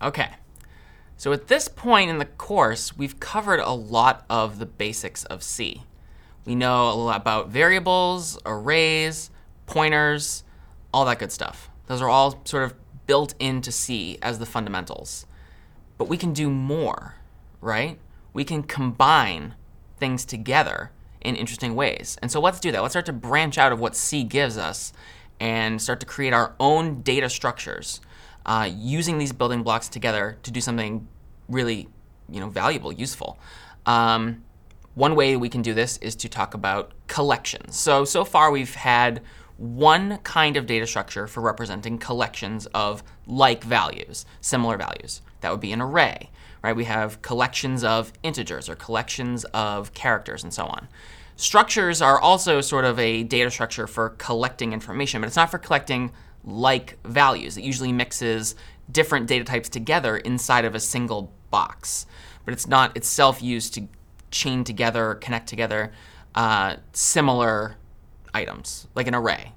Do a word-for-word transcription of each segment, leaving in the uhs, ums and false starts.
Okay. So at this point in the course, we've covered a lot of the basics of C. We know a lot about variables, arrays, pointers, all that good stuff. Those are all sort of built into C as the fundamentals. But we can do more, right? We can combine things together in interesting ways. And so let's do that. Let's start to branch out of what C gives us and start to create our own data structures uh, using these building blocks together to do something really, you know, valuable, useful. Um, one way we can do this is to talk about collections. So, so far we've had one kind of data structure for representing collections of like values, similar values. That would be an array, right? We have collections of integers or collections of characters and so on. Structures are also sort of a data structure for collecting information, but it's not for collecting like values. It usually mixes different data types together inside of a single box, but it's not itself used to chain together or connect together uh, similar items, like an array.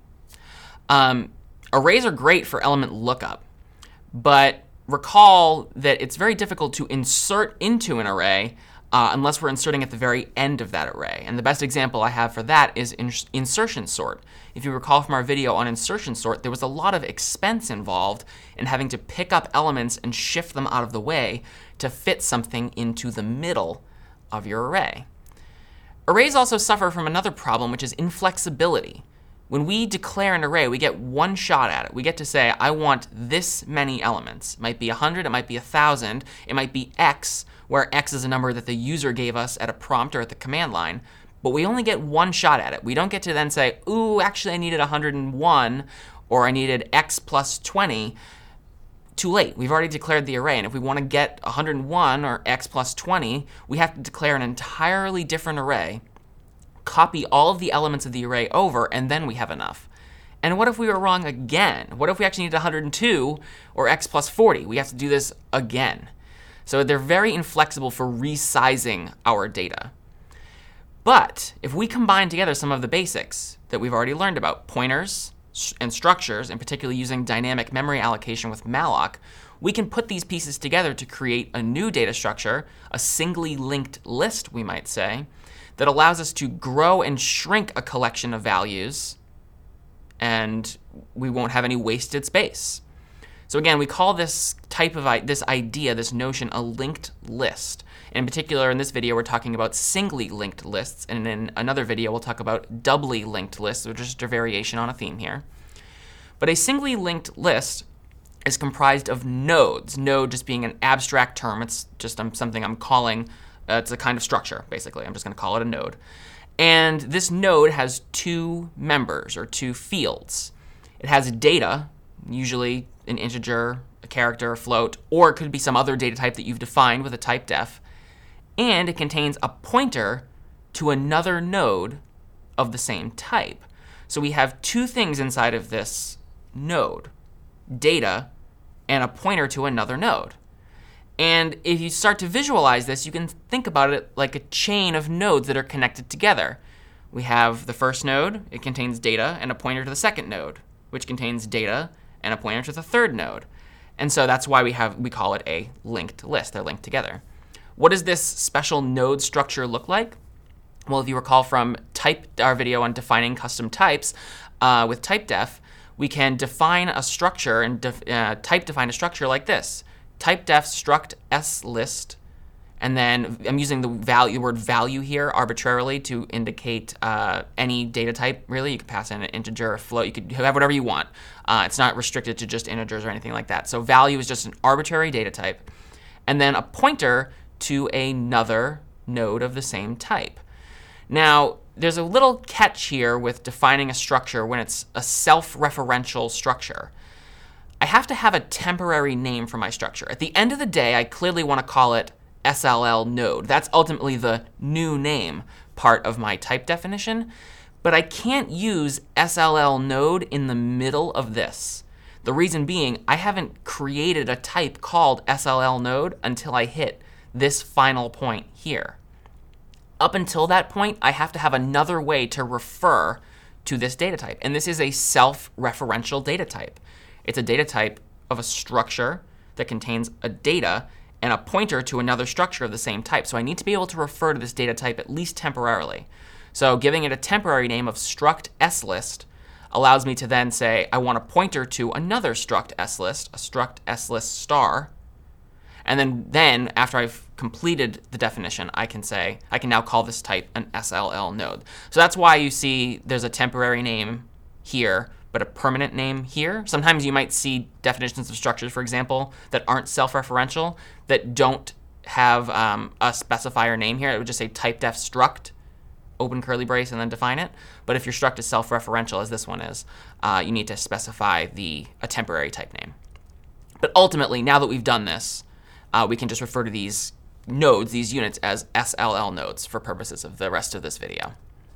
Um, arrays are great for element lookup, but recall that it's very difficult to insert into an array uh, unless we're inserting at the very end of that array. And the best example I have for that is ins- insertion sort. If you recall from our video on insertion sort, there was a lot of expense involved in having to pick up elements and shift them out of the way to fit something into the middle of your array. Arrays also suffer from another problem, which is inflexibility. When we declare an array, we get one shot at it. We get to say, I want this many elements. It might be one hundred, it might be one thousand, it might be X, where X is a number that the user gave us at a prompt or at the command line. But we only get one shot at it. We don't get to then say, ooh, actually I needed one hundred one, or I needed X plus twenty. Too late. We've already declared the array, and if we want to get one hundred one or X plus twenty, we have to declare an entirely different array, copy all of the elements of the array over, and then we have enough. And what if we were wrong again? What if we actually needed one hundred two or X plus forty? We have to do this again. So they're very inflexible for resizing our data. But if we combine together some of the basics that we've already learned about, pointers and structures, and particularly using dynamic memory allocation with malloc, we can put these pieces together to create a new data structure, a singly linked list, we might say, that allows us to grow and shrink a collection of values, and we won't have any wasted space. So again, we call this type of this idea, this notion, a linked list. In particular, in this video, we're talking about singly linked lists, and in another video, we'll talk about doubly linked lists, which is just a variation on a theme here. But a singly linked list is comprised of nodes. Node just being an abstract term. It's just um, something I'm calling, uh, it's a kind of structure, basically. I'm just going to call it a node. And this node has two members, or two fields. It has data, usually an integer, a character, a float, or it could be some other data type that you've defined with a type def. And it contains a pointer to another node of the same type. So we have two things inside of this node, data and a pointer to another node. And if you start to visualize this, you can think about it like a chain of nodes that are connected together. We have the first node, it contains data and a pointer to the second node, which contains data and a pointer to the third node. And so that's why we have we call it a linked list. They're linked together. What does this special node structure look like? Well, if you recall from type our video on defining custom types uh, with typedef, we can define a structure and def, uh, type define a structure like this: typedef struct slist, and then I'm using the value word value here arbitrarily to indicate uh, any data type. Really, you could pass in an integer, a float. You could have whatever you want. Uh, it's not restricted to just integers or anything like that. So value is just an arbitrary data type, and then a pointer to another node of the same type. Now, there's a little catch here with defining a structure when it's a self-referential structure. I have to have a temporary name for my structure. At the end of the day, I clearly want to call it S L L node. That's ultimately the new name part of my type definition, but I can't use S L L node in the middle of this. The reason being, I haven't created a type called S L L node until I hit this final point here. Up until that point, I have to have another way to refer to this data type, and this is a self-referential data type. It's a data type of a structure that contains a data and a pointer to another structure of the same type. So I need to be able to refer to this data type at least temporarily. So giving it a temporary name of struct slist allows me to then say I want a pointer to another struct slist, a struct slist star. And then, then after I've completed the definition, I can say, I can now call this type an S L L node. So that's why you see there's a temporary name here, but a permanent name here. Sometimes you might see definitions of structures, for example, that aren't self-referential, that don't have um, a specifier name here. It would just say typedef struct, open curly brace, and then define it. But if your struct is self-referential, as this one is, uh, you need to specify the a temporary type name. But ultimately, now that we've done this, Uh, we can just refer to these nodes, these units, as S L L nodes for purposes of the rest of this video.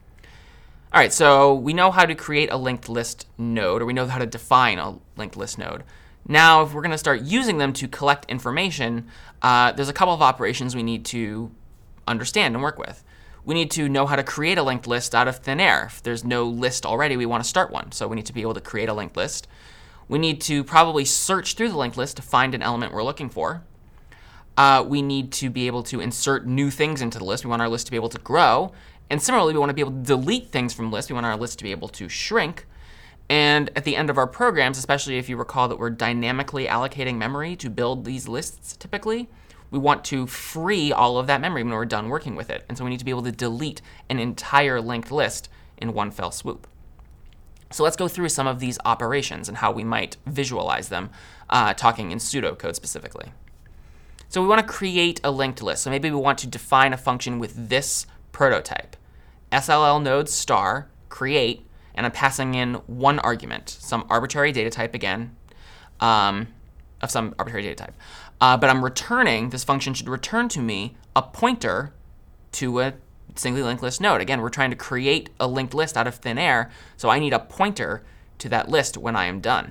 All right, so we know how to create a linked list node, or we know how to define a linked list node. Now, if we're going to start using them to collect information, uh, there's a couple of operations we need to understand and work with. We need to know how to create a linked list out of thin air. If there's no list already, we want to start one. So we need to be able to create a linked list. We need to probably search through the linked list to find an element we're looking for. Uh, we need to be able to insert new things into the list. We want our list to be able to grow. And similarly, we want to be able to delete things from lists. We want our list to be able to shrink. And at the end of our programs, especially if you recall that we're dynamically allocating memory to build these lists typically, we want to free all of that memory when we're done working with it. And so we need to be able to delete an entire linked list in one fell swoop. So let's go through some of these operations and how we might visualize them, uh, talking in pseudocode specifically. So we want to create a linked list. So maybe we want to define a function with this prototype. S L L node star create, and I'm passing in one argument, some arbitrary data type again, um, of some arbitrary data type. Uh, but I'm returning, this function should return to me a pointer to a singly linked list node. Again, we're trying to create a linked list out of thin air, so I need a pointer to that list when I am done.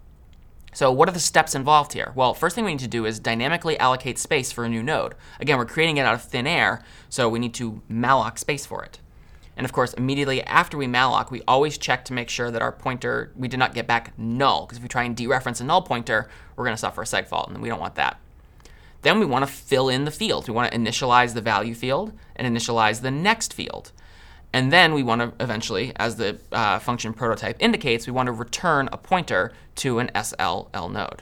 So what are the steps involved here? Well, first thing we need to do is dynamically allocate space for a new node. Again, we're creating it out of thin air, so we need to malloc space for it. And of course, immediately after we malloc, we always check to make sure that our pointer, we did not get back null, because if we try and dereference a null pointer, we're going to suffer a seg fault, and we don't want that. Then we want to fill in the fields. We want to initialize the value field and initialize the next field. And then we want to eventually, as the uh, function prototype indicates, we want to return a pointer to an S L L node.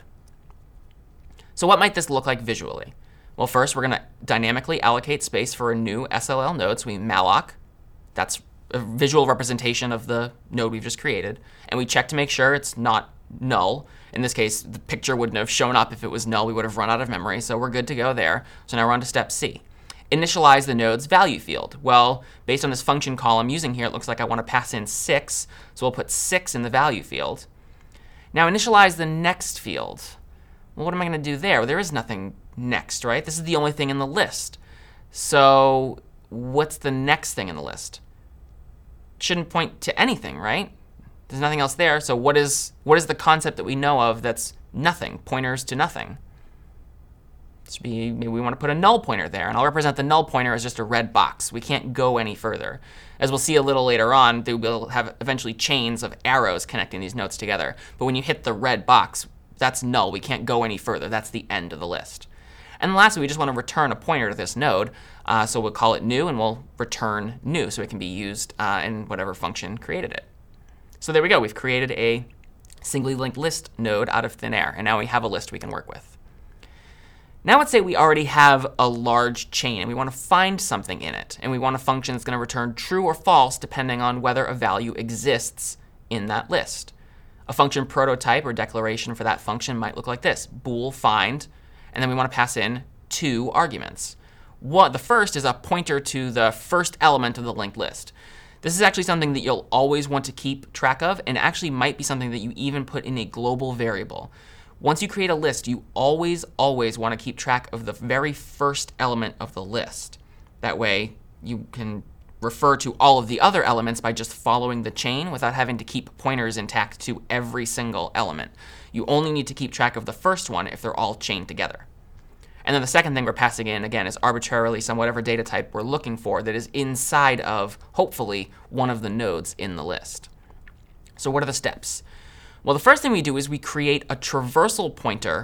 So what might this look like visually? Well, first we're going to dynamically allocate space for a new S L L node. So we malloc. That's a visual representation of the node we've just created. And we check to make sure it's not null. In this case, the picture wouldn't have shown up if it was null. We would have run out of memory. So we're good to go there. So now we're on to step C. Initialize the node's value field. Well, based on this function call I'm using here, it looks like I want to pass in six. So we'll put six in the value field. Now initialize the next field. Well, what am I going to do there? Well, there is nothing next, right? This is the only thing in the list. So what's the next thing in the list? Shouldn't point to anything, right? There's nothing else there. So what is what is the concept that we know of that's nothing? Pointers to nothing. Should be, maybe we want to put a null pointer there, and I'll represent the null pointer as just a red box. We can't go any further. As we'll see a little later on, they will have eventually chains of arrows connecting these nodes together. But when you hit the red box, that's null. We can't go any further. That's the end of the list. And lastly, we just want to return a pointer to this node. Uh, so we'll call it new, and we'll return new so it can be used uh, in whatever function created it. So there we go. We've created a singly linked list node out of thin air, and now we have a list we can work with. Now let's say we already have a large chain and we want to find something in it, and we want a function that's going to return true or false depending on whether a value exists in that list. A function prototype or declaration for that function might look like this: bool find, and then we want to pass in two arguments. One, the first is a pointer to the first element of the linked list. This is actually something that you'll always want to keep track of, and actually might be something that you even put in a global variable. Once you create a list, you always, always want to keep track of the very first element of the list. That way, you can refer to all of the other elements by just following the chain without having to keep pointers intact to every single element. You only need to keep track of the first one if they're all chained together. And then the second thing we're passing in, again, is arbitrarily some whatever data type we're looking for that is inside of, hopefully, one of the nodes in the list. So what are the steps? Well, the first thing we do is we create a traversal pointer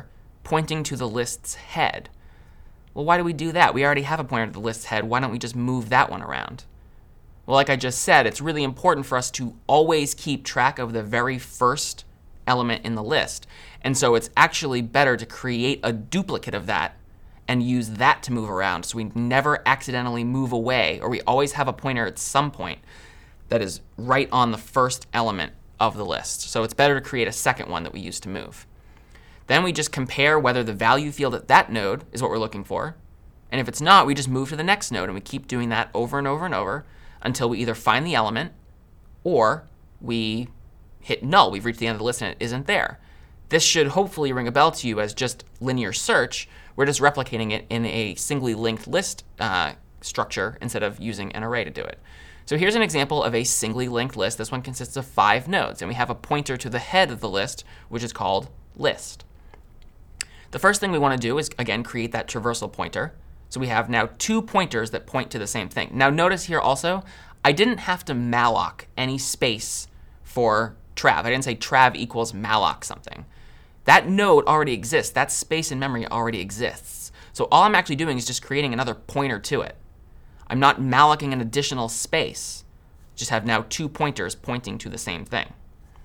pointing to the list's head. Well, why do we do that? We already have a pointer to the list's head. Why don't we just move that one around? Well, like I just said, it's really important for us to always keep track of the very first element in the list. And so it's actually better to create a duplicate of that and use that to move around so we never accidentally move away, or we always have a pointer at some point that is right on the first element of the list. So it's better to create a second one that we use to move. Then we just compare whether the value field at that node is what we're looking for. And if it's not, we just move to the next node, and we keep doing that over and over and over until we either find the element or we hit null. We've reached the end of the list and it isn't there. This should hopefully ring a bell to you as just linear search. We're just replicating it in a singly linked list uh, structure instead of using an array to do it. So here's an example of a singly linked list. This one consists of five nodes, and we have a pointer to the head of the list, which is called list. The first thing we want to do is, again, create that traversal pointer. So we have now two pointers that point to the same thing. Now notice here also, I didn't have to malloc any space for trav. I didn't say trav equals malloc something. That node already exists. That space in memory already exists. So all I'm actually doing is just creating another pointer to it. I'm not mallocing an additional space. Just have now two pointers pointing to the same thing.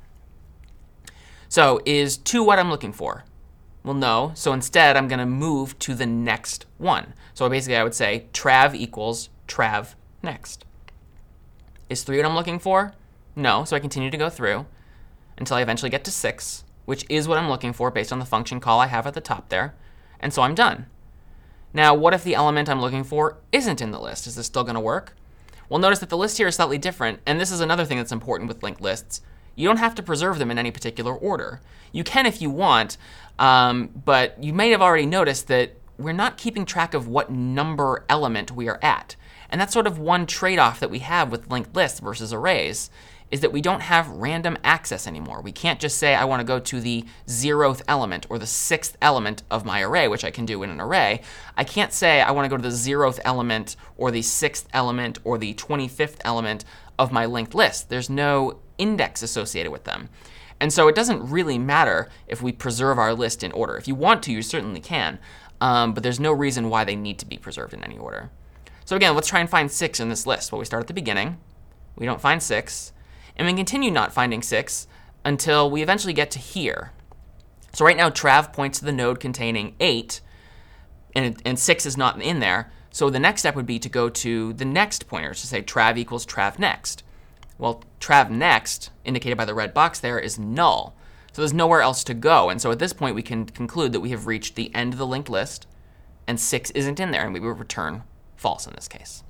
So is two what I'm looking for? Well, no. So instead, I'm going to move to the next one. So basically, I would say trav equals trav next. Is three what I'm looking for? No. So I continue to go through until I eventually get to six, which is what I'm looking for based on the function call I have at the top there. And so I'm done. Now, what if the element I'm looking for isn't in the list? Is this still going to work? Well, notice that the list here is slightly different. And this is another thing that's important with linked lists. You don't have to preserve them in any particular order. You can if you want, um, but you may have already noticed that we're not keeping track of what number element we are at. And that's sort of one trade-off that we have with linked lists versus arrays, is that we don't have random access anymore. We can't just say I want to go to the zeroth element or the sixth element of my array, which I can do in an array. I can't say I want to go to the zeroth element or the sixth element or the twenty-fifth element of my linked list. There's no index associated with them. And so it doesn't really matter if we preserve our list in order. If you want to, you certainly can, um, but there's no reason why they need to be preserved in any order. So again, let's try and find six in this list. Well, we start at the beginning. We don't find six. And we continue not finding six until we eventually get to here. So right now, trav points to the node containing eight, and, and six is not in there. So the next step would be to go to the next pointer, to say trav equals trav next. Well, trav next, indicated by the red box there, is null. So there's nowhere else to go. And so at this point, we can conclude that we have reached the end of the linked list, and six isn't in there, and we will return false in this case.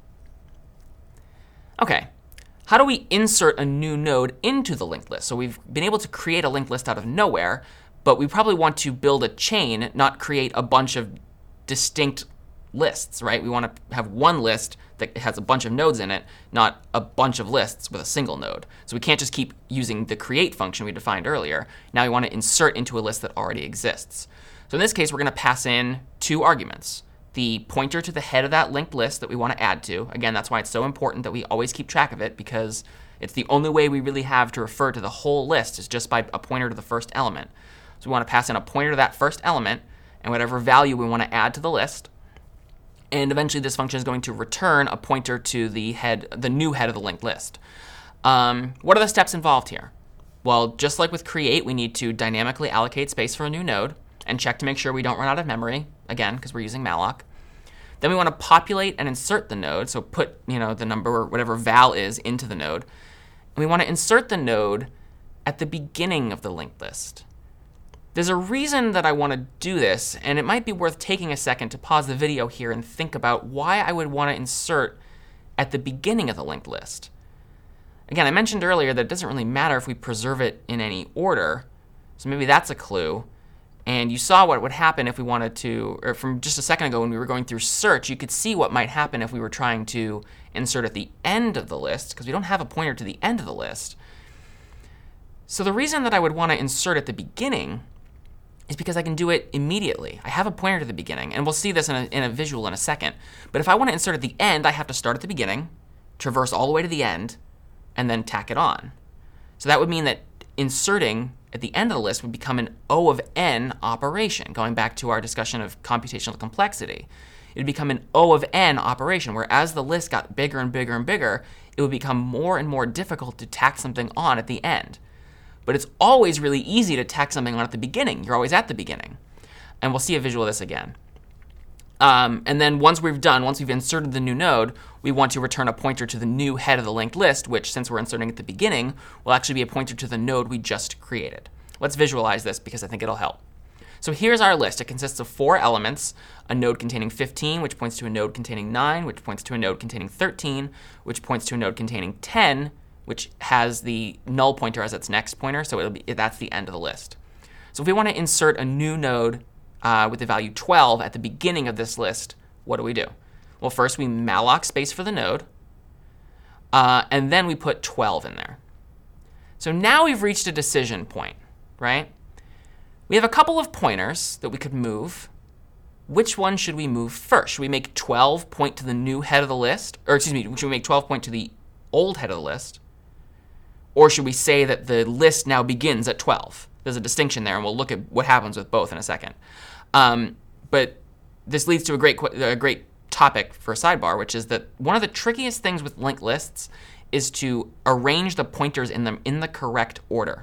OK. How do we insert a new node into the linked list? So we've been able to create a linked list out of nowhere, but we probably want to build a chain, not create a bunch of distinct lists, right? We want to have one list that has a bunch of nodes in it, not a bunch of lists with a single node. So we can't just keep using the create function we defined earlier. Now we want to insert into a list that already exists. So in this case, we're going to pass in two arguments. The pointer to the head of that linked list that we want to add to. Again, that's why it's so important that we always keep track of it, because it's the only way we really have to refer to the whole list is just by a pointer to the first element. So we want to pass in a pointer to that first element and whatever value we want to add to the list. And eventually this function is going to return a pointer to the head, the new head of the linked list. Um, what are the steps involved here? Well, just like with create, we need to dynamically allocate space for a new node and check to make sure we don't run out of memory, again, because we're using malloc. Then we want to populate and insert the node, so put you know the number or whatever val is into the node. And we want to insert the node at the beginning of the linked list. There's a reason that I want to do this, and it might be worth taking a second to pause the video here and think about why I would want to insert at the beginning of the linked list. Again, I mentioned earlier that it doesn't really matter if we preserve it in any order, so maybe that's a clue. And you saw what would happen if we wanted to, or from just a second ago when we were going through search, you could see what might happen if we were trying to insert at the end of the list, because we don't have a pointer to the end of the list. So the reason that I would want to insert at the beginning is because I can do it immediately. I have a pointer to the beginning, and we'll see this in a, in a visual in a second. But if I want to insert at the end, I have to start at the beginning, traverse all the way to the end, and then tack it on. So that would mean that inserting at the end of the list would become an O of n operation, going back to our discussion of computational complexity. It would become an O of n operation, where as the list got bigger and bigger and bigger, it would become more and more difficult to tack something on at the end. But it's always really easy to tack something on at the beginning. You're always at the beginning. And we'll see a visual of this again. Um, and then once we've done, once we've inserted the new node, we want to return a pointer to the new head of the linked list, which, since we're inserting at the beginning, will actually be a pointer to the node we just created. Let's visualize this because I think it'll help. So here's our list. It consists of four elements: a node containing fifteen, which points to a node containing nine, which points to a node containing thirteen, which points to a node containing ten, which has the null pointer as its next pointer, so it'll be, that's the end of the list. So if we want to insert a new node uh, with the value twelve at the beginning of this list, what do we do? Well, first we malloc space for the node, uh, and then we put twelve in there. So now we've reached a decision point, right? We have a couple of pointers that we could move. Which one should we move first? Should we make twelve point to the new head of the list? Or excuse me, should we make twelve point to the old head of the list? Or should we say that the list now begins at twelve? There's a distinction there, and we'll look at what happens with both in a second. Um, but this leads to a great, a great topic for a sidebar, which is that one of the trickiest things with linked lists is to arrange the pointers in them in the correct order.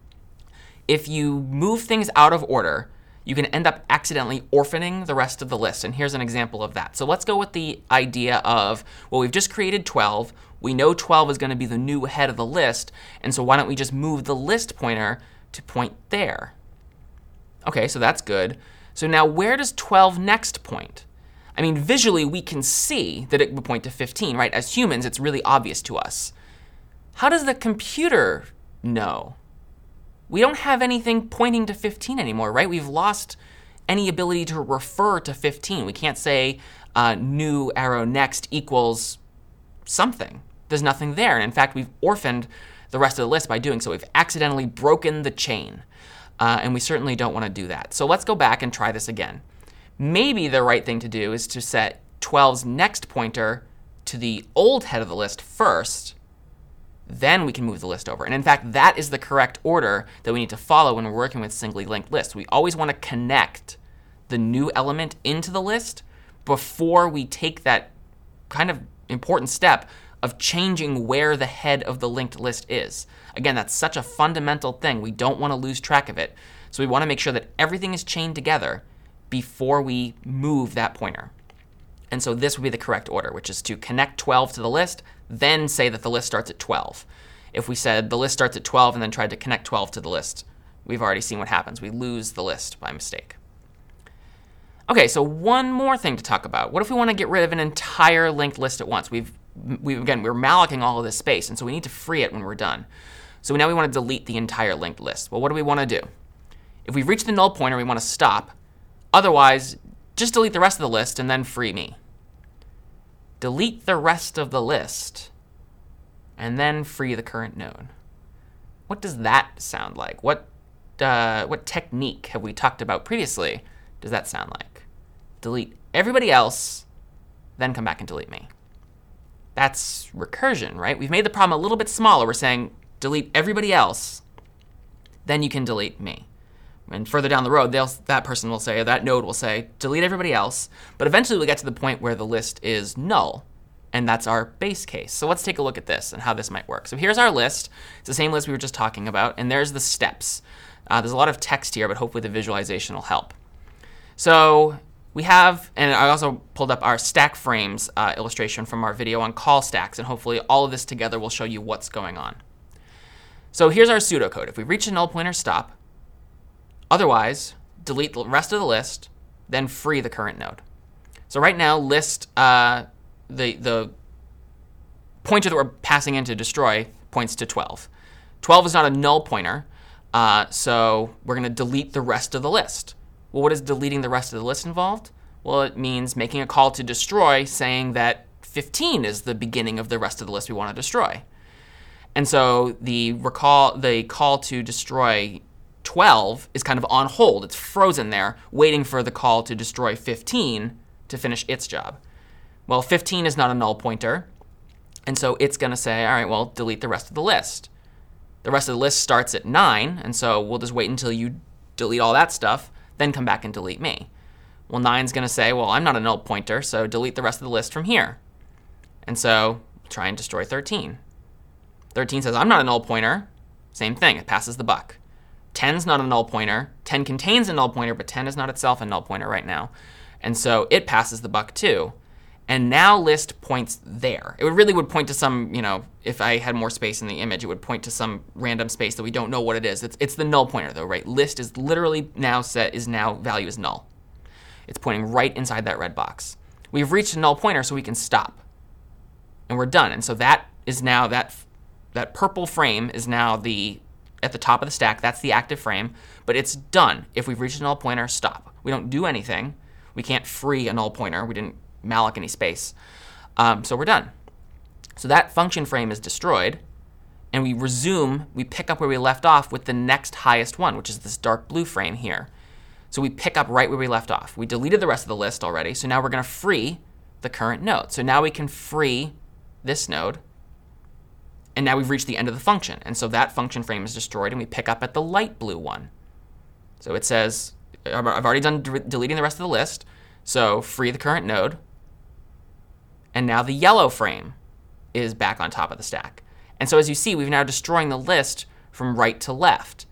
If you move things out of order, you can end up accidentally orphaning the rest of the list. And here's an example of that. So let's go with the idea of, well, we've just created twelve. We know twelve is going to be the new head of the list. And so why don't we just move the list pointer to point there? OK, so that's good. So now where does twelve next point? I mean, visually, we can see that it would point to fifteen, right? As humans, it's really obvious to us. How does the computer know? We don't have anything pointing to fifteen anymore, right? We've lost any ability to refer to fifteen. We can't say uh, new arrow next equals something. There's nothing there. And in fact, we've orphaned the rest of the list by doing so. We've accidentally broken the chain. Uh, and we certainly don't want to do that. So let's go back and try this again. Maybe the right thing to do is to set twelve's next pointer to the old head of the list first. Then we can move the list over. And in fact, that is the correct order that we need to follow when we're working with singly linked lists. We always want to connect the new element into the list before we take that kind of important step of changing where the head of the linked list is. Again, that's such a fundamental thing. We don't want to lose track of it. So we want to make sure that everything is chained together before we move that pointer. And so this would be the correct order, which is to connect twelve to the list, then say that the list starts at twelve. If we said the list starts at twelve and then tried to connect twelve to the list, we've already seen what happens. We lose the list by mistake. OK, so one more thing to talk about. What if we want to get rid of an entire linked list at once? We've, we've again, we're mallocing all of this space, and so we need to free it when we're done. So now we want to delete the entire linked list. Well, what do we want to do? If we've reached the null pointer, we want to stop. Otherwise, just delete the rest of the list and then free me. Delete the rest of the list and then free the current node. What does that sound like? What, uh, what technique have we talked about previously does that sound like? Delete everybody else, then come back and delete me. That's recursion, right? We've made the problem a little bit smaller. We're saying delete everybody else, then you can delete me. And further down the road, they'll, that person will say, or that node will say, delete everybody else. But eventually we'll get to the point where the list is null. And that's our base case. So let's take a look at this and how this might work. So here's our list. It's the same list we were just talking about. And there's the steps. Uh, there's a lot of text here, but hopefully the visualization will help. So we have, and I also pulled up our stack frames uh, illustration from our video on call stacks. And hopefully all of this together will show you what's going on. So here's our pseudocode. If we reach a null pointer, stop. Otherwise, delete the rest of the list, then free the current node. So right now, list, uh, the, the pointer that we're passing in to destroy points to twelve. twelve is not a null pointer, uh, so we're going to delete the rest of the list. Well, what is deleting the rest of the list involved? Well, it means making a call to destroy saying that fifteen is the beginning of the rest of the list we want to destroy. And so the recall, the call to destroy twelve is kind of on hold. It's frozen there, waiting for the call to destroy fifteen to finish its job. Well, fifteen is not a null pointer, and so it's going to say, all right, well, delete the rest of the list. The rest of the list starts at nine, and so we'll just wait until you delete all that stuff, then come back and delete me. Well, nine's going to say, well, I'm not a null pointer, so delete the rest of the list from here. And so try and destroy thirteen. thirteen says, I'm not a null pointer. Same thing, it passes the buck. ten's not a null pointer. ten contains a null pointer, but ten is not itself a null pointer right now. And so it passes the buck too. And now list points there. It would really would point to some, you know, if I had more space in the image, it would point to some random space that we don't know what it is. It's, it's the null pointer though, right? List is literally now set, is now value is null. It's pointing right inside that red box. We've reached a null pointer, so we can stop. And we're done. And so that is now, that, that purple frame is now the, at the top of the stack. That's the active frame. But it's done. If we've reached a null pointer, stop. We don't do anything. We can't free a null pointer. We didn't malloc any space. Um, so we're done. So that function frame is destroyed. And we resume, we pick up where we left off with the next highest one, which is this dark blue frame here. So we pick up right where we left off. We deleted the rest of the list already, so now we're going to free the current node. So now we can free this node, and now we've reached the end of the function. And so that function frame is destroyed, and we pick up at the light blue one. So it says, I've already done de- deleting the rest of the list, so free the current node. And now the yellow frame is back on top of the stack. And so as you see, we've now destroying the list from right to left.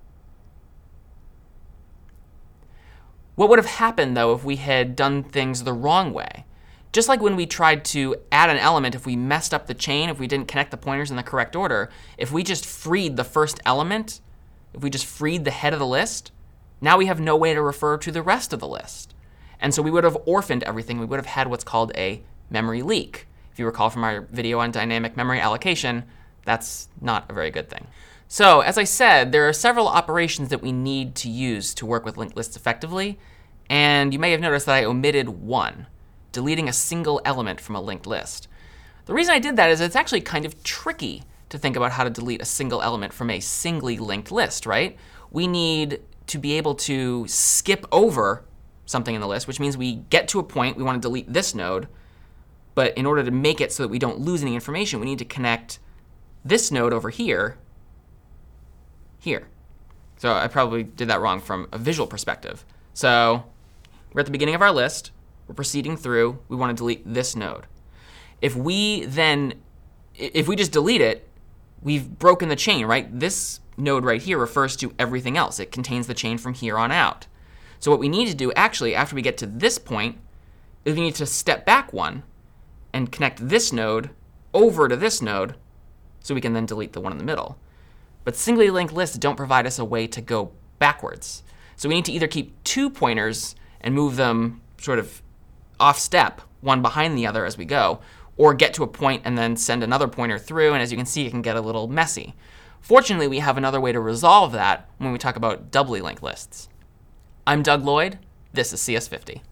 What would have happened, though, if we had done things the wrong way? Just like when we tried to add an element, if we messed up the chain, if we didn't connect the pointers in the correct order, if we just freed the first element, if we just freed the head of the list, now we have no way to refer to the rest of the list. And so we would have orphaned everything. We would have had what's called a memory leak. If you recall from our video on dynamic memory allocation, that's not a very good thing. So as I said, there are several operations that we need to use to work with linked lists effectively. And you may have noticed that I omitted one, deleting a single element from a linked list. The reason I did that is it's actually kind of tricky to think about how to delete a single element from a singly linked list, right? We need to be able to skip over something in the list, which means we get to a point, we want to delete this node, but in order to make it so that we don't lose any information, we need to connect this node over here, here. So I probably did that wrong from a visual perspective. So we're at the beginning of our list. We're proceeding through. We want to delete this node. If we then, if we just delete it, we've broken the chain, right? This node right here refers to everything else. It contains the chain from here on out. So what we need to do actually after we get to this point is we need to step back one and connect this node over to this node so we can then delete the one in the middle. But singly linked lists don't provide us a way to go backwards. So we need to either keep two pointers and move them sort of off step, one behind the other as we go, or get to a point and then send another pointer through, and as you can see, it can get a little messy. Fortunately, we have another way to resolve that when we talk about doubly linked lists. I'm Doug Lloyd. This is C S fifty.